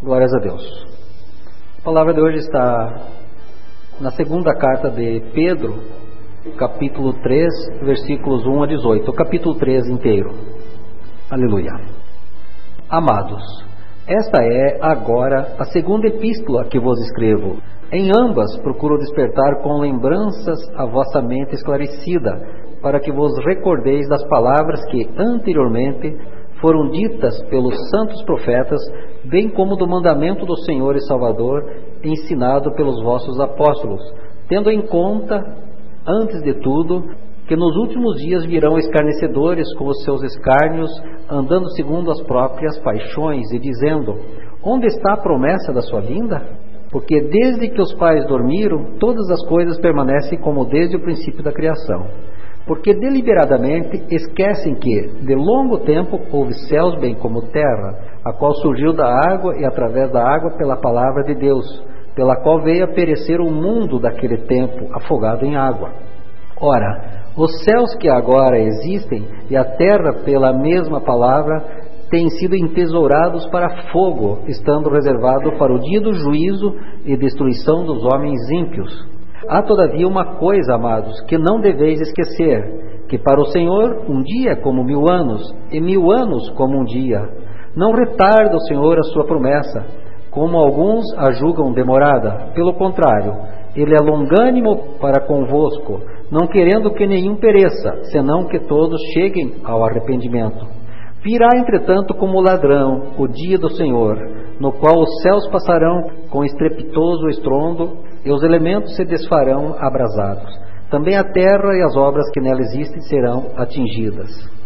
Glórias a Deus. A palavra de hoje está na segunda carta de Pedro, capítulo 3, versículos 1 a 18. O capítulo 3 inteiro. Aleluia. Amados, esta é agora a segunda epístola que vos escrevo. Em ambas procuro despertar com lembranças a vossa mente esclarecida, para que vos recordeis das palavras que anteriormente foram ditas pelos santos profetas, bem como do mandamento do Senhor e Salvador, ensinado pelos vossos apóstolos, tendo em conta, antes de tudo, que nos últimos dias virão escarnecedores com os seus escárnios, andando segundo as próprias paixões, e dizendo: onde está a promessa da sua vinda? Porque desde que os pais dormiram, todas as coisas permanecem como desde o princípio da criação. Porque deliberadamente esquecem que, de longo tempo, houve céus bem como terra, a qual surgiu da água e através da água pela palavra de Deus, pela qual veio a perecer o mundo daquele tempo, afogado em água. Ora, os céus que agora existem e a terra pela mesma palavra têm sido entesourados para fogo, estando reservado para o dia do juízo e destruição dos homens ímpios. Há todavia uma coisa, amados, que não deveis esquecer, que para o Senhor um dia é como 1000 anos, e 1000 anos como um dia. Não retarda o Senhor a sua promessa, como alguns a julgam demorada. Pelo contrário, Ele é longânimo para convosco, não querendo que nenhum pereça, senão que todos cheguem ao arrependimento. Virá, entretanto, como ladrão o dia do Senhor, no qual os céus passarão com estrepitoso estrondo, e os elementos se desfarão abrasados. Também a terra e as obras que nela existem serão atingidas.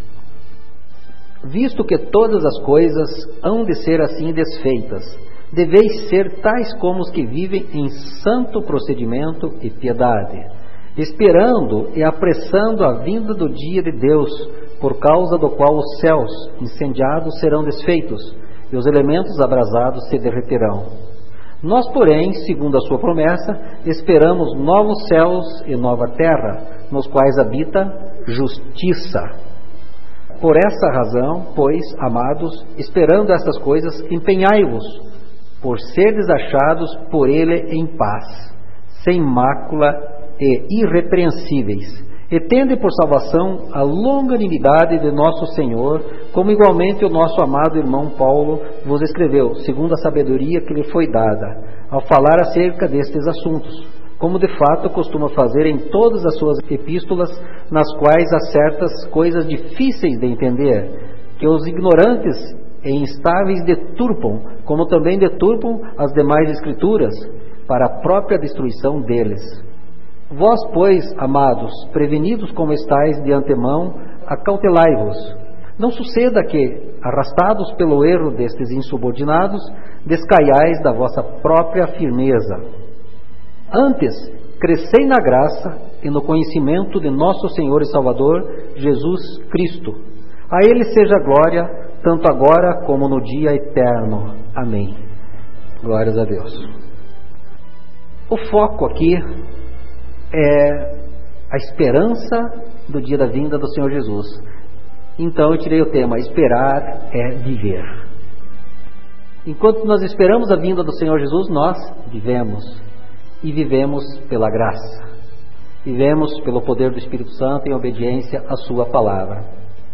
Visto que todas as coisas hão de ser assim desfeitas, deveis ser tais como os que vivem em santo procedimento e piedade, esperando e apressando a vinda do dia de Deus, por causa do qual os céus incendiados serão desfeitos, e os elementos abrasados se derreterão. Nós, porém, segundo a sua promessa, esperamos novos céus e nova terra, nos quais habita justiça. Por essa razão, pois, amados, esperando essas coisas, empenhai-vos, por seres achados por Ele em paz, sem mácula e irrepreensíveis, e tende por salvação a longanimidade de nosso Senhor, como igualmente o nosso amado irmão Paulo vos escreveu, segundo a sabedoria que lhe foi dada, ao falar acerca destes assuntos, como de fato costuma fazer em todas as suas epístolas, nas quais há certas coisas difíceis de entender, que os ignorantes e instáveis deturpam, como também deturpam as demais escrituras, para a própria destruição deles. Vós, pois, amados, prevenidos como estáis de antemão, acautelai-vos. Não suceda que, arrastados pelo erro destes insubordinados, descaiais da vossa própria firmeza. Antes, crescei na graça e no conhecimento de nosso Senhor e Salvador, Jesus Cristo. A Ele seja glória, tanto agora como no dia eterno. Amém. Glórias a Deus. O foco aqui é a esperança do dia da vinda do Senhor Jesus. Então eu tirei o tema: esperar é viver. Enquanto nós esperamos a vinda do Senhor Jesus, nós vivemos. E vivemos pela graça. Vivemos pelo poder do Espírito Santo em obediência à sua palavra.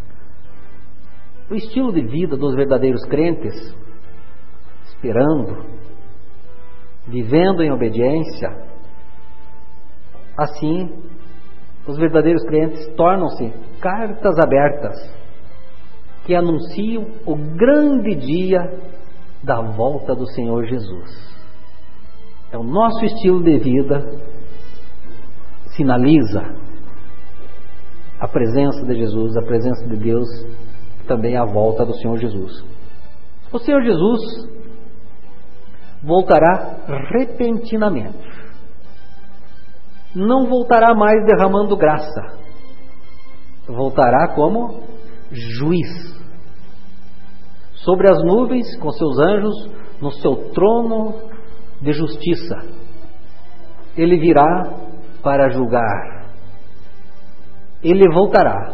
O estilo de vida dos verdadeiros crentes, esperando, vivendo em obediência, assim, os verdadeiros crentes tornam-se cartas abertas que anunciam o grande dia da volta do Senhor Jesus. É o nosso estilo de vida, sinaliza a presença de Jesus, a presença de Deus, também a volta do Senhor Jesus. O Senhor Jesus voltará repentinamente. Não voltará mais derramando graça, voltará como juiz, sobre as nuvens com seus anjos, no seu trono de justiça. Ele virá para julgar. Ele voltará.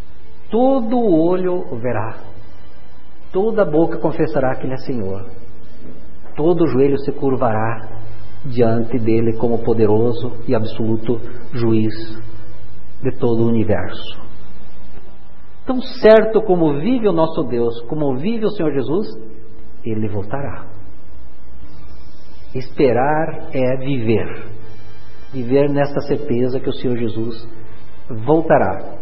Todo o olho o verá. Toda boca confessará que Ele é Senhor. todo joelho se curvará diante dele como poderoso e absoluto juiz de todo o universo. Tão certo como vive o nosso Deus, como vive o Senhor Jesus, Ele voltará. Esperar é viver. Viver nesta certeza que o Senhor Jesus voltará.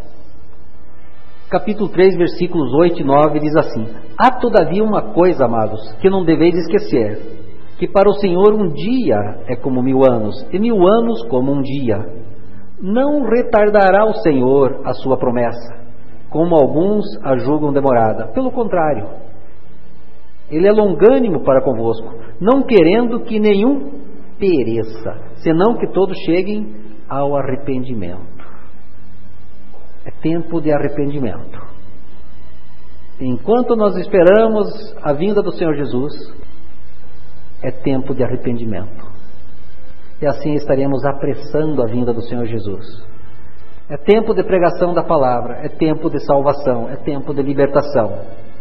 Capítulo 3, versículos 8 e 9 diz assim: há todavia uma coisa, amados, que não deveis esquecer, que para o Senhor um dia é como 1000 anos, e 1000 anos como um dia. Não retardará o Senhor a sua promessa, como alguns a julgam demorada. Pelo contrário, Ele é longânimo para convosco, não querendo que nenhum pereça, senão que todos cheguem ao arrependimento. É tempo de arrependimento. Enquanto nós esperamos a vinda do Senhor Jesus, é tempo de arrependimento. E assim estaremos apressando a vinda do Senhor Jesus. É tempo de pregação da palavra, é tempo de salvação, é tempo de libertação.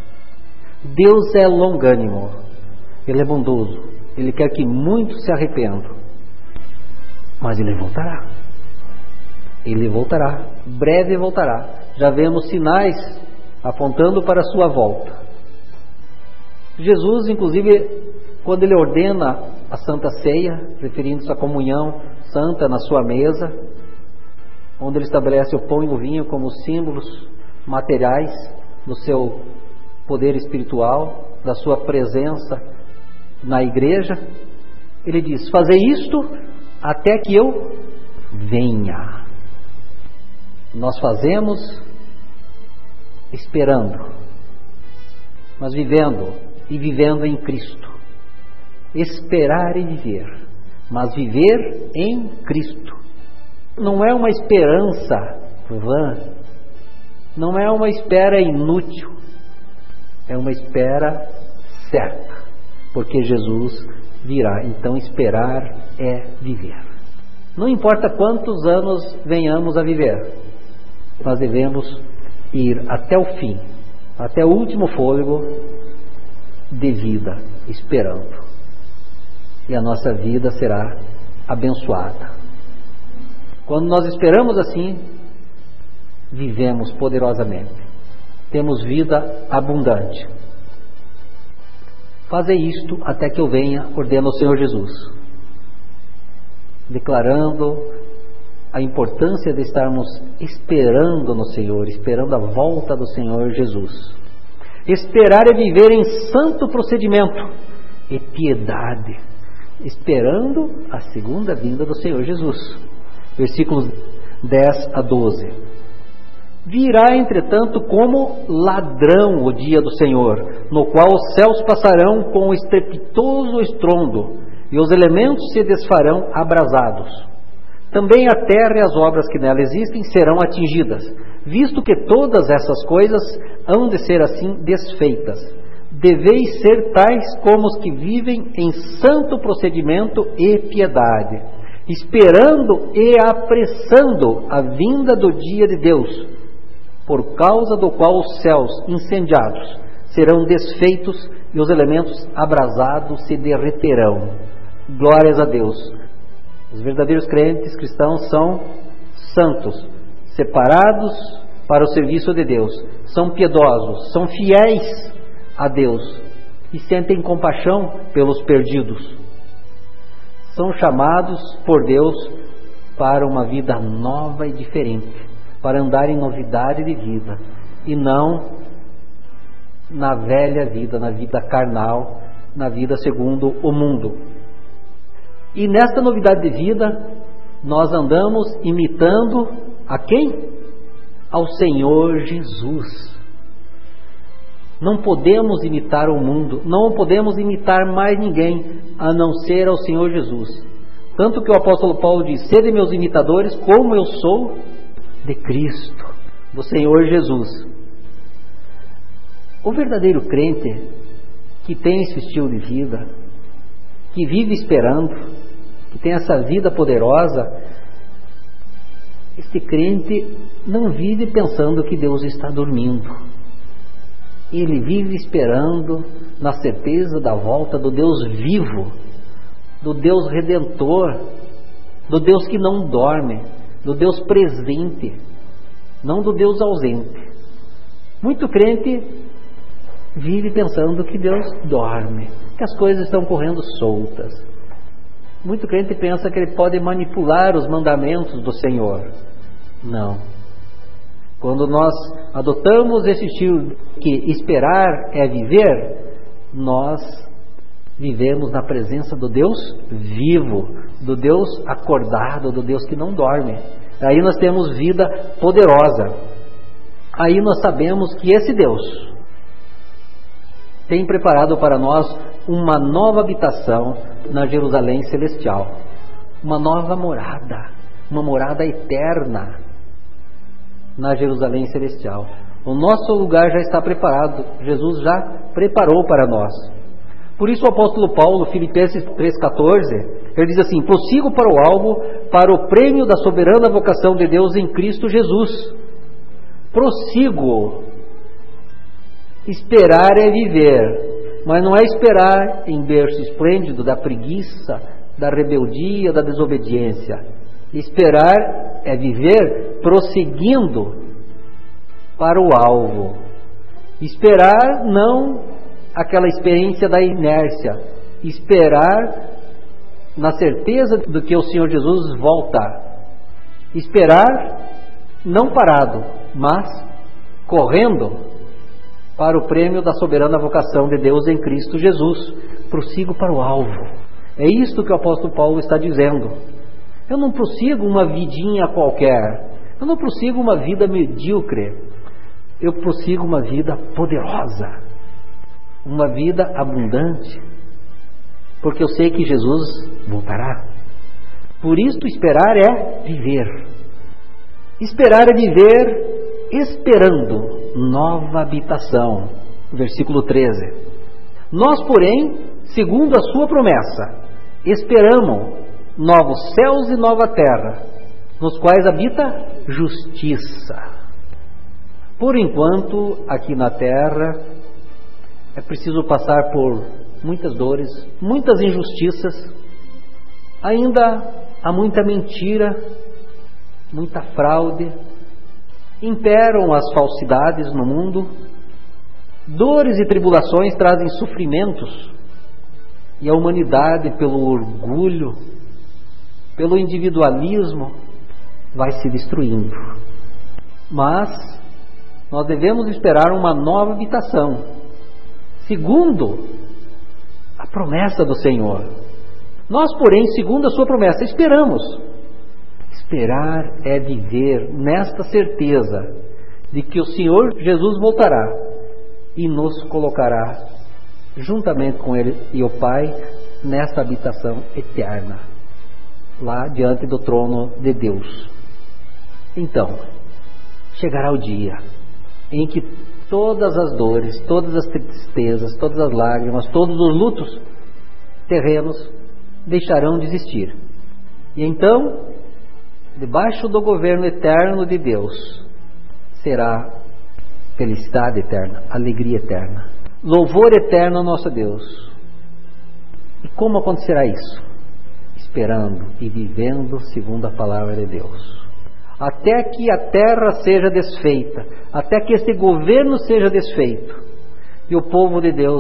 Deus é longânimo, Ele é bondoso, Ele quer que muitos se arrependam, mas Ele voltará. Ele voltará, breve voltará. Já vemos sinais apontando para a sua volta. Jesus, inclusive, quando Ele ordena a Santa Ceia, referindo-se à comunhão santa na sua mesa, onde Ele estabelece o pão e o vinho como símbolos materiais do seu poder espiritual, da sua presença na igreja, Ele diz: fazei isto até que eu venha. Nós fazemos esperando, mas vivendo em Cristo. Esperar e viver, mas viver em Cristo. Não é uma esperança vã, não é uma espera inútil, é uma espera certa, porque Jesus virá. Então esperar é viver. Não importa quantos anos venhamos a viver, nós devemos ir até o fim, até o último fôlego de vida, esperando. E a nossa vida será abençoada. Quando nós esperamos assim, vivemos poderosamente. Temos vida abundante. Fazei isto até que eu venha, ordena o Senhor Jesus. Declarando a importância de estarmos esperando no Senhor, esperando a volta do Senhor Jesus. Esperar é viver em santo procedimento e piedade, esperando a segunda vinda do Senhor Jesus. Versículos 10 a 12. Virá, entretanto, como ladrão o dia do Senhor, no qual os céus passarão com estrepitoso estrondo, e os elementos se desfarão abrasados. Também a terra e as obras que nela existem serão atingidas, visto que todas essas coisas hão de ser assim desfeitas. Deveis ser tais como os que vivem em santo procedimento e piedade, esperando e apressando a vinda do dia de Deus, por causa do qual os céus incendiados serão desfeitos e os elementos abrasados se derreterão. Glórias a Deus. Os verdadeiros crentes cristãos são santos, separados para o serviço de Deus, são piedosos, são fiéis a Deus e sentem compaixão pelos perdidos. São chamados por Deus para uma vida nova e diferente, para andar em novidade de vida e não na velha vida, na vida carnal, na vida segundo o mundo. E nesta novidade de vida, nós andamos imitando a quem? Ao Senhor Jesus. Não podemos imitar o mundo, não podemos imitar mais ninguém, a não ser ao Senhor Jesus. Tanto que o apóstolo Paulo diz: sede meus imitadores, como eu sou de Cristo, do Senhor Jesus. O verdadeiro crente, que tem esse estilo de vida, que vive esperando, que tem essa vida poderosa, este crente não vive pensando que Deus está dormindo. Ele vive esperando na certeza da volta do Deus vivo, do Deus redentor, do Deus que não dorme, do Deus presente, não do Deus ausente. Muito crente vive pensando que Deus dorme, que as coisas estão correndo soltas. Muito crente pensa que ele pode manipular os mandamentos do Senhor. Não. Quando nós adotamos esse estilo que esperar é viver, nós vivemos na presença do Deus vivo, do Deus acordado, do Deus que não dorme. Aí nós temos vida poderosa. Aí nós sabemos que esse Deus tem preparado para nós uma nova habitação na Jerusalém celestial, uma nova morada, uma morada eterna na Jerusalém celestial. O nosso lugar já está preparado, Jesus já preparou para nós. Por isso o apóstolo Paulo, Filipenses 3,14, ele diz assim: prossigo para o alvo, para o prêmio da soberana vocação de Deus em Cristo Jesus. Prossigo. Esperar é viver, mas não é esperar em berço esplêndido da preguiça, da rebeldia, da desobediência. Esperar é viver prosseguindo para o alvo. Esperar não aquela experiência da inércia. Esperar na certeza de que o Senhor Jesus volta. Esperar não parado, mas correndo para o prêmio da soberana vocação de Deus em Cristo Jesus. Prossigo para o alvo. É isto que o apóstolo Paulo está dizendo. Eu não prossigo uma vidinha qualquer. Eu não prossigo uma vida medíocre. Eu prossigo uma vida poderosa. Uma vida abundante. Porque eu sei que Jesus voltará. Por isso esperar é viver. Esperar é viver esperando nova habitação. Versículo 13. Nós, porém, segundo a sua promessa, esperamos novos céus e nova terra, nos quais habita justiça. Por enquanto, aqui na terra, é preciso passar por muitas dores, muitas injustiças. Ainda há muita mentira, muita fraude. Imperam as falsidades no mundo. Dores e tribulações trazem sofrimentos. E a humanidade, pelo orgulho, pelo individualismo, vai se destruindo. Mas nós devemos esperar uma nova habitação, segundo a promessa do Senhor. Nós, porém, segundo a sua promessa, esperamos. Esperar é viver nesta certeza de que o Senhor Jesus voltará e nos colocará juntamente com Ele e o Pai nesta habitação eterna, lá diante do trono de Deus. Então, chegará o dia em que todas as dores, todas as tristezas, todas as lágrimas, todos os lutos terrenos deixarão de existir. E então, debaixo do governo eterno de Deus, será felicidade eterna, alegria eterna, louvor eterno ao nosso Deus. E como acontecerá isso? Esperando e vivendo segundo a palavra de Deus. Até que a terra seja desfeita, até que esse governo seja desfeito, e o povo de Deus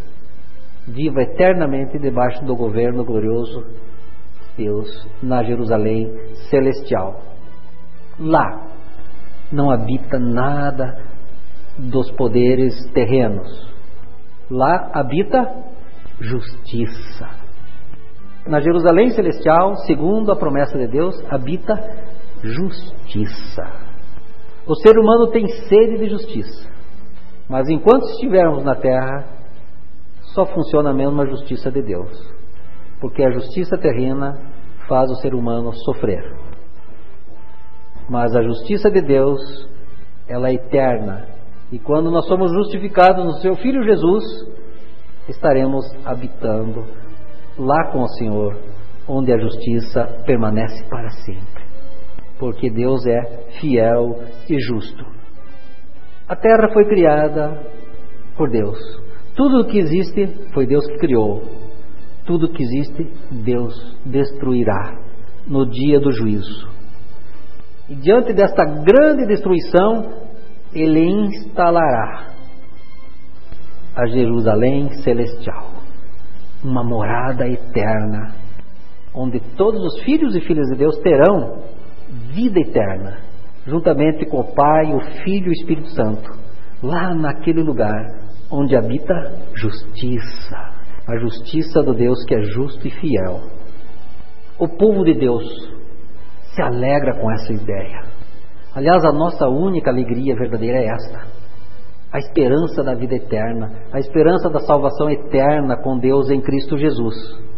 viva eternamente debaixo do governo glorioso de Deus na Jerusalém celestial. Lá não habita nada dos poderes terrenos. Lá habita justiça. Na Jerusalém celestial, segundo a promessa de Deus, habita justiça. O ser humano tem sede de justiça, mas enquanto estivermos na terra, só funciona mesmo a justiça de Deus, porque a justiça terrena faz o ser humano sofrer. Mas a justiça de Deus, ela é eterna, e quando nós somos justificados no seu Filho Jesus, estaremos habitando lá com o Senhor, onde a justiça permanece para sempre, porque Deus é fiel e justo. A terra foi criada por Deus. Tudo o que existe foi Deus que criou. Tudo o que existe, Deus destruirá no dia do juízo. E diante desta grande destruição, Ele instalará a Jerusalém celestial, uma morada eterna, onde todos os filhos e filhas de Deus terão vida eterna, juntamente com o Pai, o Filho e o Espírito Santo, lá naquele lugar onde habita justiça, a justiça do Deus que é justo e fiel. O povo de Deus se alegra com essa ideia. Aliás, a nossa única alegria verdadeira é esta: a esperança da vida eterna, a esperança da salvação eterna com Deus em Cristo Jesus.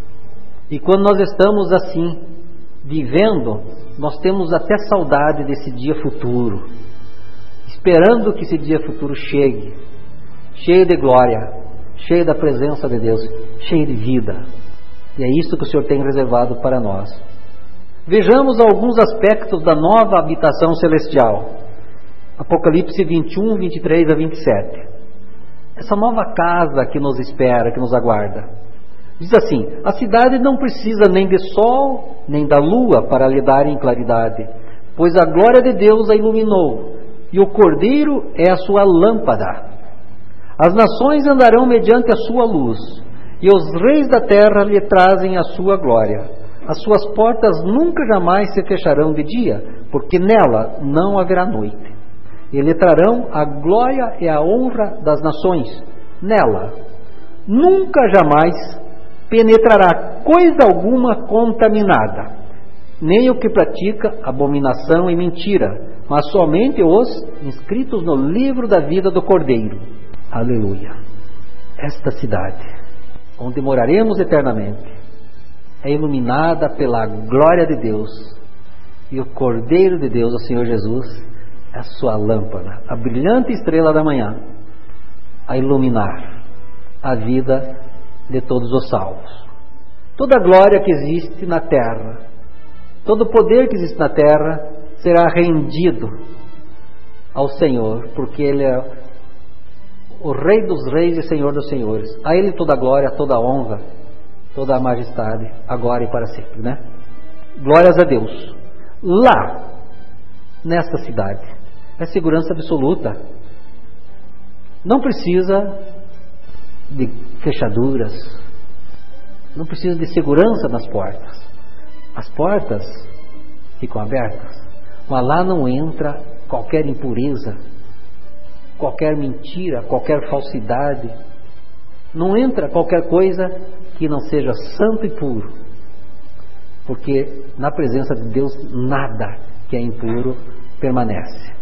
E quando nós estamos assim, vivendo, nós temos até saudade desse dia futuro, esperando que esse dia futuro chegue, cheio de glória, cheio da presença de Deus, cheio de vida. E é isso que o Senhor tem reservado para nós. Vejamos alguns aspectos da nova habitação celestial. Apocalipse 21, 23 a 27. Essa nova casa que nos espera, que nos aguarda. Diz assim: a cidade não precisa nem de sol, nem da lua para lhe darem claridade, pois a glória de Deus a iluminou, e o Cordeiro é a sua lâmpada. As nações andarão mediante a sua luz, e os reis da terra lhe trazem a sua glória. As suas portas nunca jamais se fecharão de dia, porque nela não haverá noite. E lhe trarão a glória e a honra das nações. Nela nunca jamais penetrará coisa alguma contaminada, nem o que pratica abominação e mentira, mas somente os inscritos no livro da vida do Cordeiro. Aleluia! Esta cidade, onde moraremos eternamente, é iluminada pela glória de Deus, e o Cordeiro de Deus, o Senhor Jesus, é a sua lâmpada, a brilhante estrela da manhã, a iluminar a vida de todos os salvos. Toda a glória que existe na terra, todo o poder que existe na terra, será rendido ao Senhor, porque Ele é o Rei dos reis e Senhor dos senhores. A Ele toda a glória, toda a honra, toda a majestade, agora e para sempre, né? Glórias a Deus. Lá, nesta cidade, é segurança absoluta. Não precisa de fechaduras, não precisa de segurança nas portas. As portas ficam abertas, mas lá não entra qualquer impureza, qualquer mentira, qualquer falsidade. Não entra qualquer coisa que não seja santo e puro, porque na presença de Deus nada que é impuro permanece.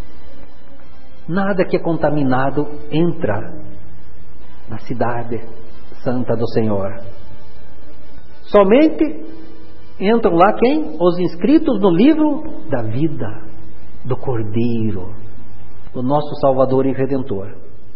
Nada que é contaminado entra na cidade santa do Senhor. Somente entram lá quem? Os inscritos no livro da vida do Cordeiro, do nosso Salvador e Redentor.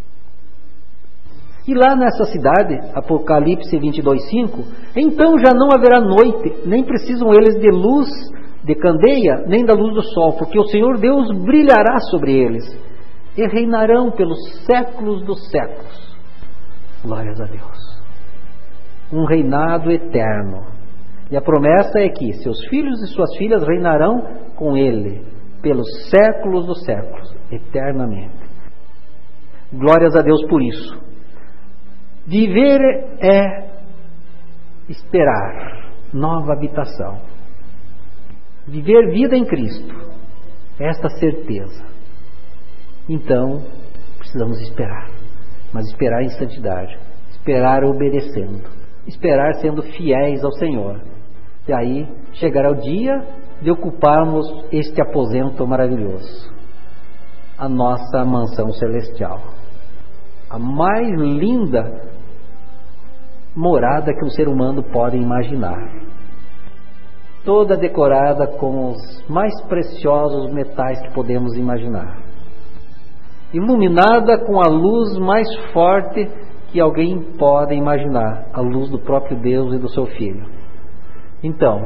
E lá nessa cidade, Apocalipse 22:5, então já não haverá noite, nem precisam eles de luz de candeia, nem da luz do sol, porque o Senhor Deus brilhará sobre eles, e reinarão pelos séculos dos séculos. Glórias a Deus. Um reinado eterno. E a promessa é que seus filhos e suas filhas reinarão com Ele pelos séculos dos séculos, eternamente. Glórias a Deus por isso. Viver é esperar nova habitação. Viver vida em Cristo, esta certeza. Então, precisamos esperar, mas esperar em santidade, esperar obedecendo, esperar sendo fiéis ao Senhor. E aí chegará o dia de ocuparmos este aposento maravilhoso, a nossa mansão celestial, a mais linda morada que um ser humano pode imaginar, toda decorada com os mais preciosos metais que podemos imaginar, iluminada com a luz mais forte que alguém pode imaginar, a luz do próprio Deus e do seu Filho. Então,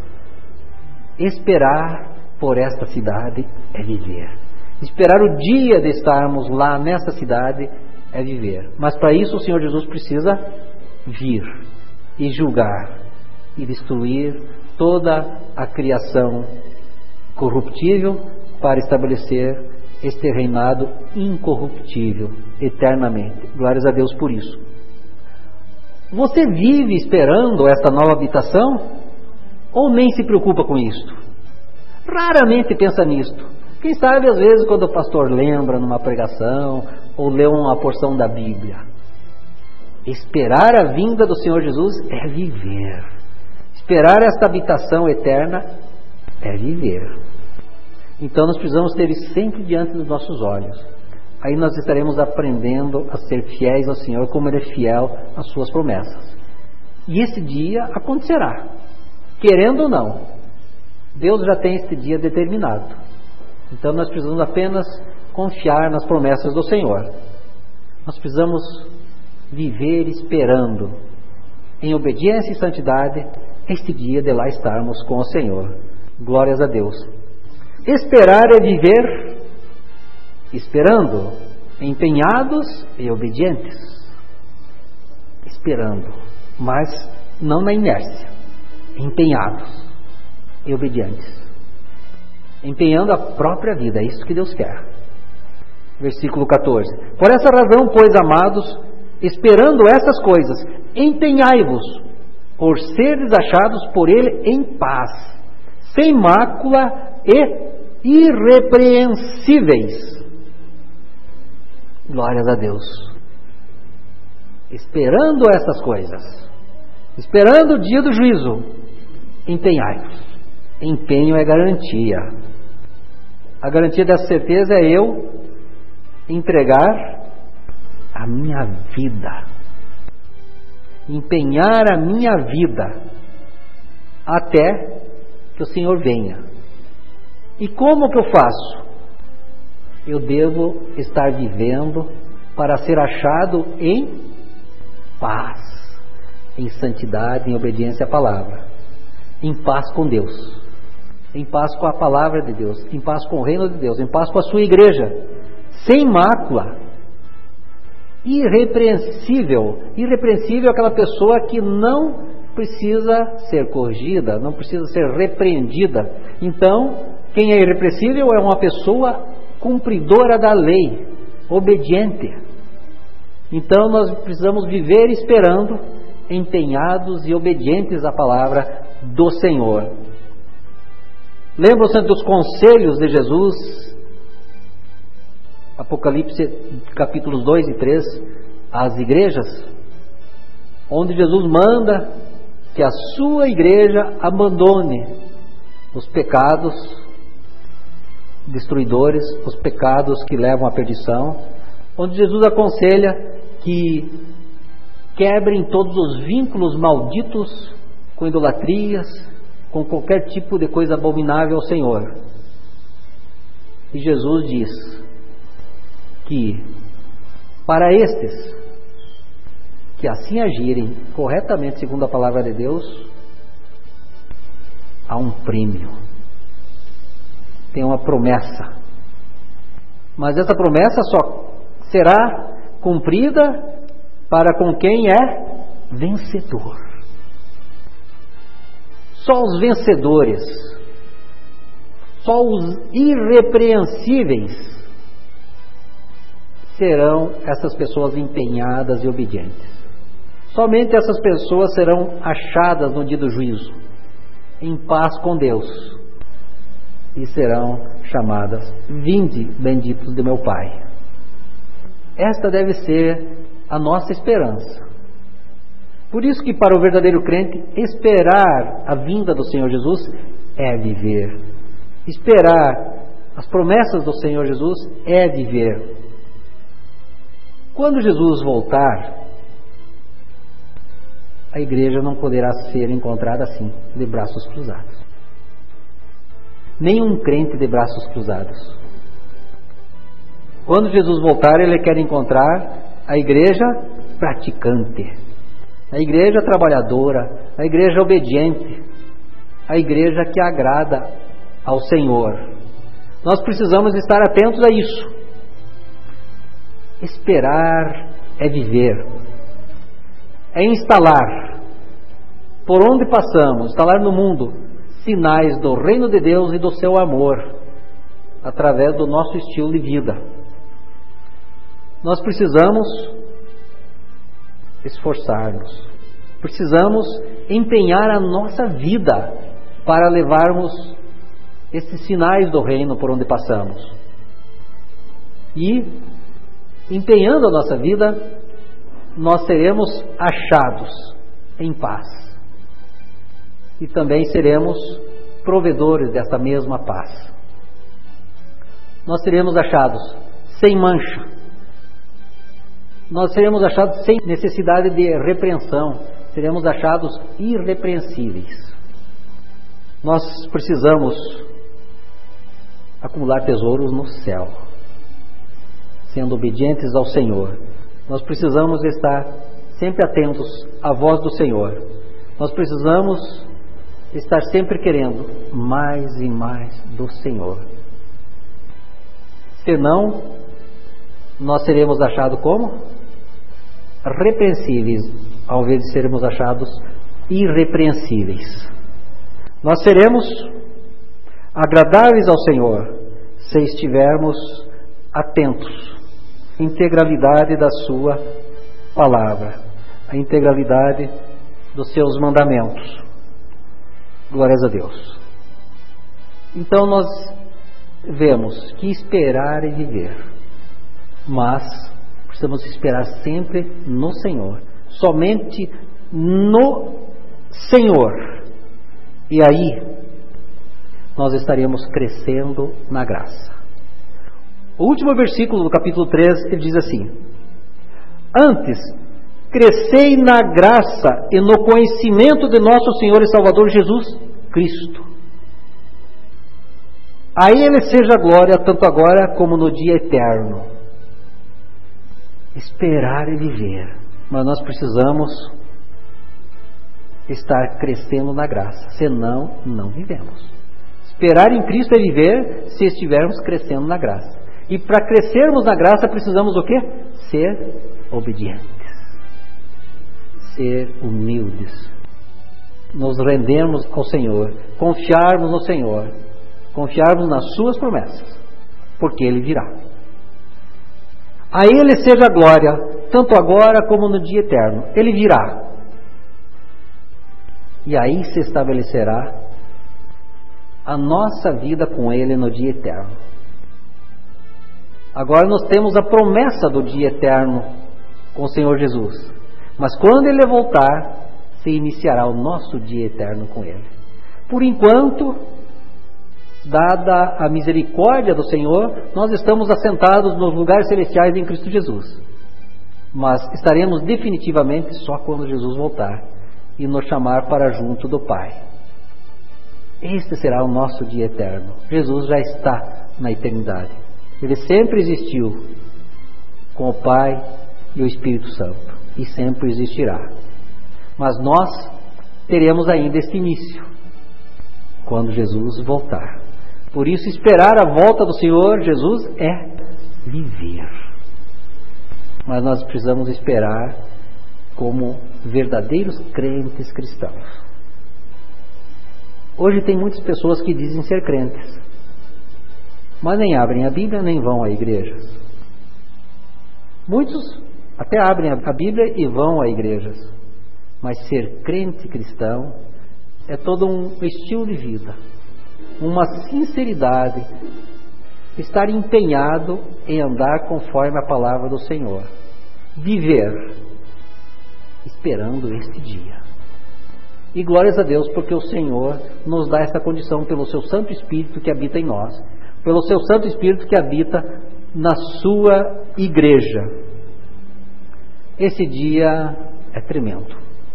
esperar por esta cidade é viver. Esperar o dia de estarmos lá nessa cidade é viver. Mas para isso o Senhor Jesus precisa vir e julgar e destruir toda a criação corruptível para estabelecer este reinado incorruptível eternamente. Glórias a Deus por isso. Você vive esperando esta nova habitação ou nem se preocupa com isto? Raramente pensa nisto. Quem sabe às vezes quando o pastor lembra numa pregação ou lê uma porção da Bíblia. Esperar a vinda do Senhor Jesus é viver. Esperar esta habitação eterna é viver. Então nós precisamos ter isso sempre diante dos nossos olhos. Aí nós estaremos aprendendo a ser fiéis ao Senhor como Ele é fiel às suas promessas. E esse dia acontecerá, querendo ou não. Deus já tem esse dia determinado. Então nós precisamos apenas confiar nas promessas do Senhor. Nós precisamos viver esperando, em obediência e santidade, este dia de lá estarmos com o Senhor. Glórias a Deus. Esperar é viver esperando, empenhados e obedientes. Esperando, mas não na inércia. Empenhados e obedientes. Empenhando a própria vida, é isso que Deus quer. Versículo 14. Por essa razão, pois, amados, esperando essas coisas, empenhai-vos por seres achados por Ele em paz, sem mácula e irrepreensíveis. Glórias a Deus. Esperando essas coisas, esperando o dia do juízo, empenhai-vos. Empenho é garantia. A garantia dessa certeza é eu entregar a minha vida, empenhar a minha vida até que o Senhor venha. E como que eu faço? Eu devo estar vivendo para ser achado em paz, em santidade, em obediência à palavra, em paz com Deus, em paz com a palavra de Deus, em paz com o reino de Deus, em paz com a sua igreja, sem mácula, irrepreensível. Irrepreensível é aquela pessoa que não precisa ser corrigida, não precisa ser repreendida. Então, quem é irrepreensível é uma pessoa cumpridora da lei, obediente. Então nós precisamos viver esperando, empenhados e obedientes à palavra do Senhor. Lembram-se dos conselhos de Jesus? Apocalipse capítulos 2 e 3, às igrejas, onde Jesus manda que a sua igreja abandone os pecados destruidores, os pecados que levam à perdição, onde Jesus aconselha que quebrem todos os vínculos malditos com idolatrias, com qualquer tipo de coisa abominável ao Senhor. E Jesus diz que para estes que assim agirem corretamente segundo a palavra de Deus, há um prêmio, tem uma promessa, mas essa promessa só será cumprida para com quem é vencedor. Só os vencedores, só os irrepreensíveis serão essas pessoas empenhadas e obedientes. Somente essas pessoas serão achadas no dia do juízo, em paz com Deus, e serão chamadas: vinde, benditos de meu Pai. Esta deve ser a nossa esperança. Por isso que para o verdadeiro crente, esperar a vinda do Senhor Jesus é viver. Esperar as promessas do Senhor Jesus é viver. Quando Jesus voltar, a igreja não poderá ser encontrada assim, de braços cruzados. Nenhum crente de braços cruzados. Quando Jesus voltar, Ele quer encontrar a igreja praticante, a igreja trabalhadora, a igreja obediente, a igreja que agrada ao Senhor. Nós precisamos estar atentos a isso. Esperar é viver, é instalar, por onde passamos, instalar no mundo sinais do reino de Deus e do seu amor, através do nosso estilo de vida. Nós precisamos esforçar-nos, precisamos empenhar a nossa vida para levarmos esses sinais do reino por onde passamos. E, empenhando a nossa vida, nós seremos achados em paz. E também seremos provedores dessa mesma paz. Nós seremos achados sem mancha. Nós seremos achados sem necessidade de repreensão. Seremos achados irrepreensíveis. Nós precisamos acumular tesouros no céu, sendo obedientes ao Senhor. Nós precisamos estar sempre atentos à voz do Senhor. Nós precisamos estar sempre querendo mais e mais do Senhor. Senão, nós seremos achados como? Repreensíveis, ao invés de sermos achados irrepreensíveis. Nós seremos agradáveis ao Senhor se estivermos atentos à integralidade da Sua palavra, à integralidade dos Seus mandamentos. Glórias a Deus. Então nós vemos que esperar é viver, mas precisamos esperar sempre no Senhor, somente no Senhor. E aí nós estaremos crescendo na graça. O último versículo do capítulo 3, ele diz assim: antes, crescei na graça e no conhecimento de nosso Senhor e Salvador Jesus Cristo. A Ele seja a glória, tanto agora como no dia eterno. Esperar e viver, mas nós precisamos estar crescendo na graça, senão não vivemos. Esperar em Cristo é viver se estivermos crescendo na graça. E para crescermos na graça precisamos o quê? Ser obedientes, ser humildes, nos rendermos ao Senhor, confiarmos no Senhor, confiarmos nas Suas promessas, porque Ele virá. A Ele seja a glória, tanto agora como no dia eterno. Ele virá. E aí se estabelecerá a nossa vida com Ele no dia eterno. Agora nós temos a promessa do dia eterno com o Senhor Jesus. Mas quando Ele voltar, se iniciará o nosso dia eterno com Ele. Por enquanto, dada a misericórdia do Senhor, nós estamos assentados nos lugares celestiais em Cristo Jesus. Mas estaremos definitivamente só quando Jesus voltar e nos chamar para junto do Pai. Este será o nosso dia eterno. Jesus já está na eternidade. Ele sempre existiu com o Pai e o Espírito Santo. E sempre existirá. Mas nós teremos ainda este início, quando Jesus voltar. Por isso, esperar a volta do Senhor Jesus é viver. Mas nós precisamos esperar como verdadeiros crentes cristãos. Hoje tem muitas pessoas que dizem ser crentes, mas nem abrem a Bíblia, nem vão a igrejas. Muitos até abrem a Bíblia e vão a igrejas, mas ser crente cristão é todo um estilo de vida, uma sinceridade, estar empenhado em andar conforme a palavra do Senhor, viver esperando este dia. E glórias a Deus, porque o Senhor nos dá essa condição pelo seu Santo Espírito que habita em nós, pelo seu Santo Espírito que habita na sua igreja. Esse dia é tremendo.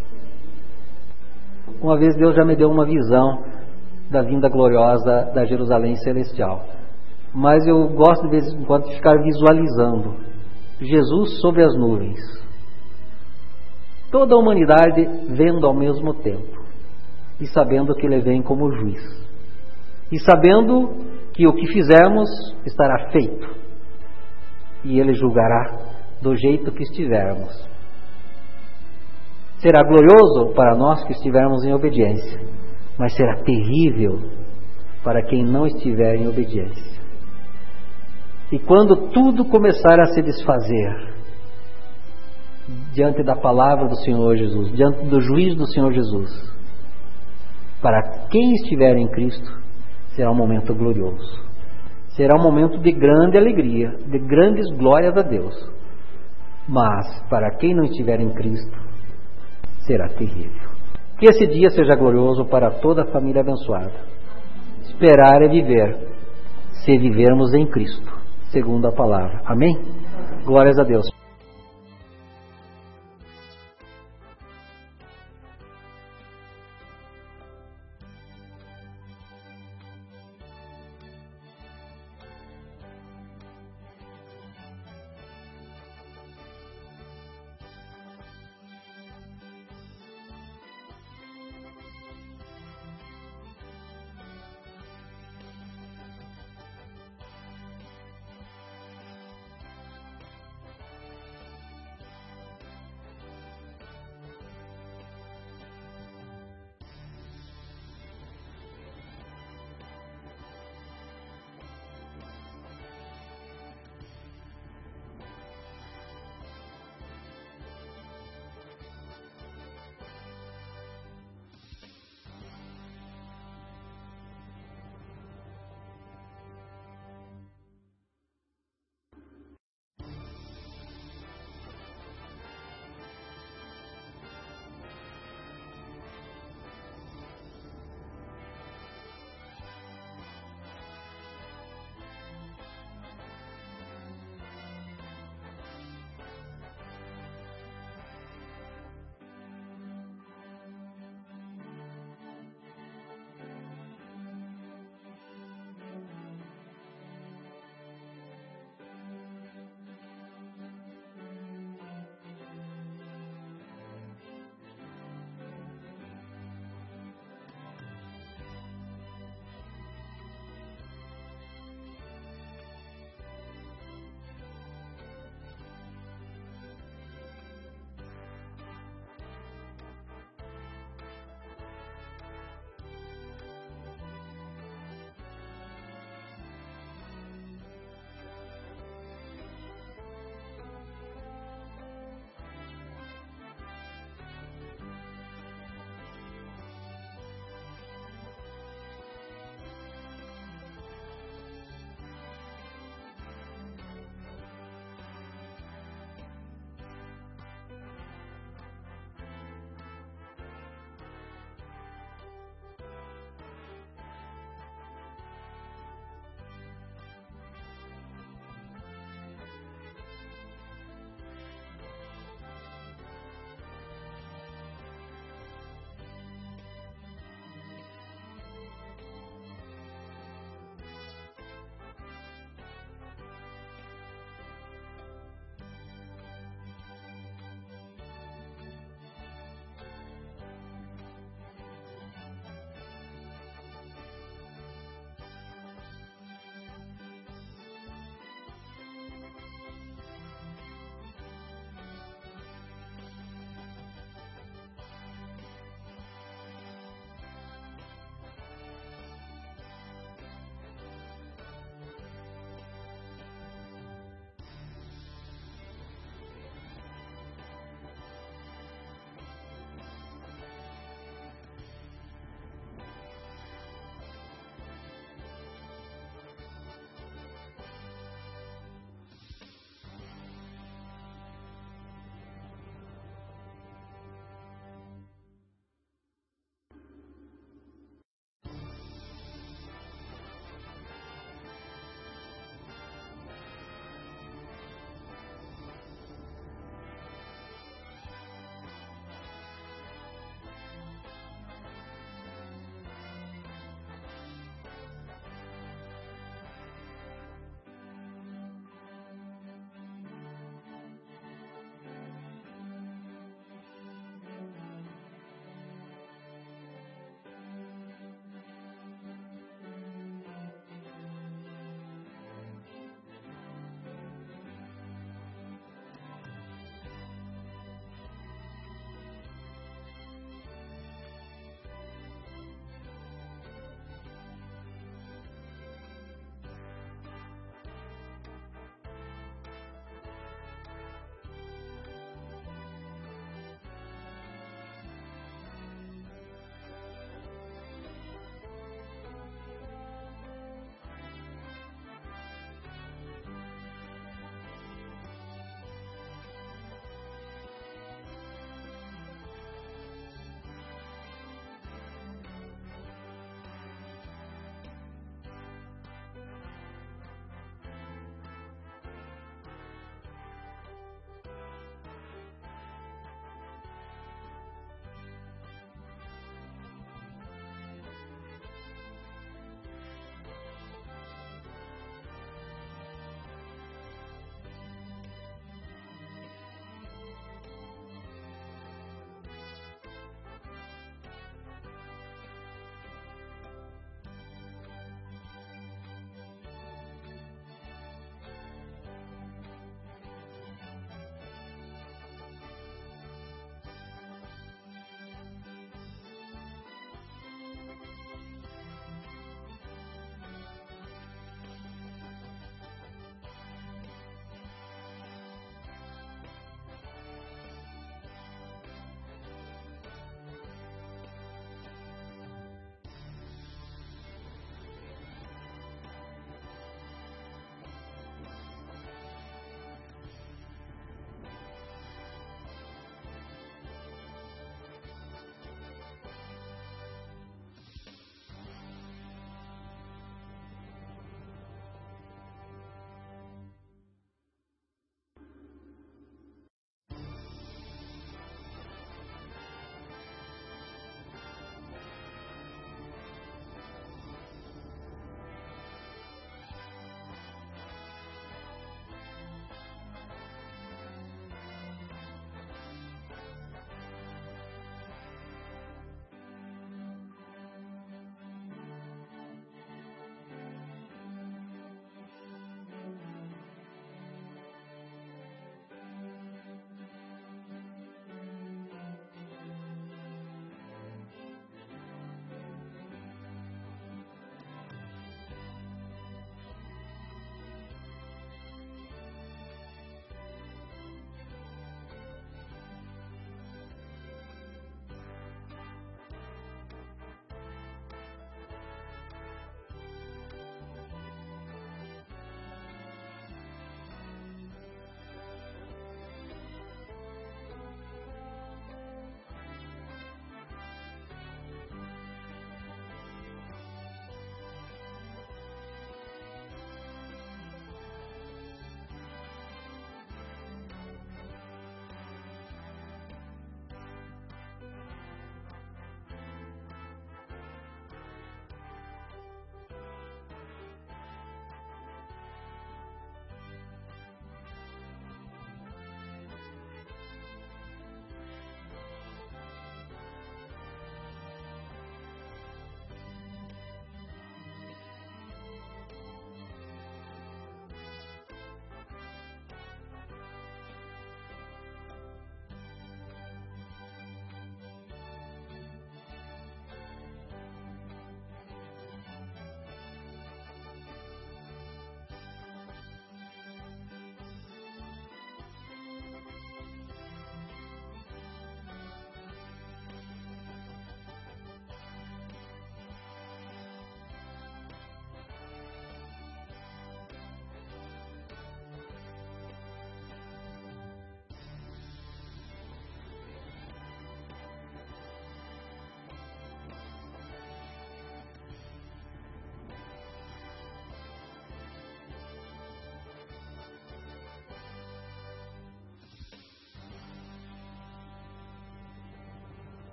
Uma vez Deus já me deu uma visão da vinda gloriosa da Jerusalém Celestial, mas eu gosto de vez em quando de ficar visualizando Jesus sobre as nuvens, toda a humanidade vendo ao mesmo tempo e sabendo que Ele vem como juiz e sabendo que o que fizermos estará feito e Ele julgará do jeito que estivermos. Será glorioso para nós que estivermos em obediência, mas será terrível para quem não estiver em obediência. E quando tudo começar a se desfazer diante da palavra do Senhor Jesus, diante do juízo do Senhor Jesus, para quem estiver em Cristo, será um momento glorioso. Será um momento de grande alegria, de grandes glórias a Deus. Mas para quem não estiver em Cristo, será terrível. Que esse dia seja glorioso para toda a família abençoada. Esperar é viver, se vivermos em Cristo, segundo a palavra. Amém? Glórias a Deus.